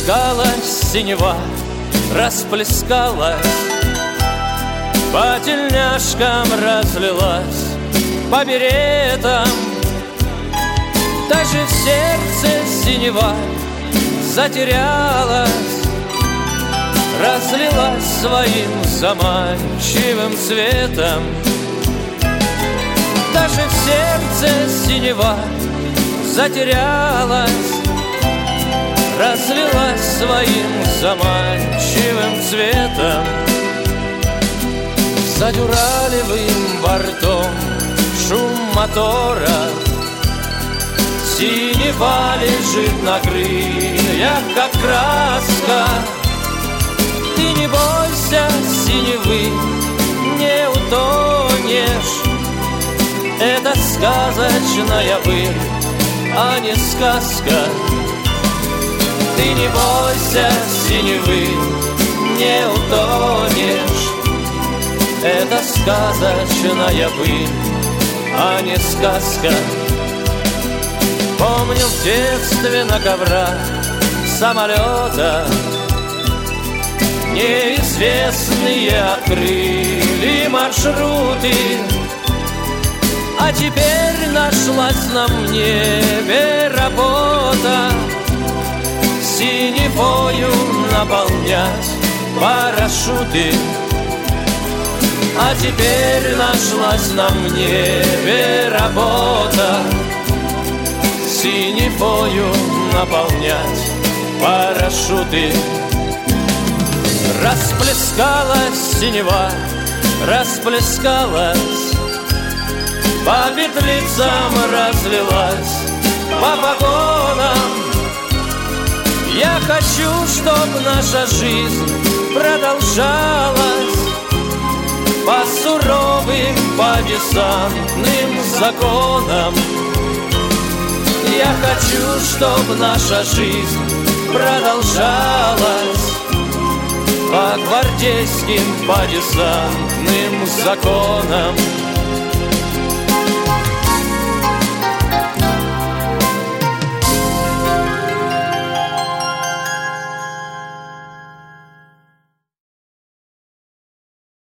Расплескалась синева, расплескалась, по тельняшкам разлилась, по беретам. Даже в сердце синева затерялась, разлилась своим заманчивым цветом. Даже в сердце синева затерялась, разлилась своим заманчивым цветом. За дюралевым бортом шум мотора, синева лежит на крыльях, как краска. Ты не бойся синевы, не утонешь. Это сказочная быль, а не сказка. Ты не бойся синевы, не утонешь. Это сказочная быль, а не сказка. Помню в детстве на коврах самолета неизвестные открыли маршруты. А теперь нашлась на небе работа синевою наполнять парашюты. А теперь нашлась на небе работа синевою наполнять парашюты. Расплескалась синева, расплескалась, по петлицам разлилась, по погонам. Я хочу, чтоб наша жизнь продолжалась по суровым, по десантным законам. Я хочу, чтоб наша жизнь продолжалась по гвардейским, по десантным законам.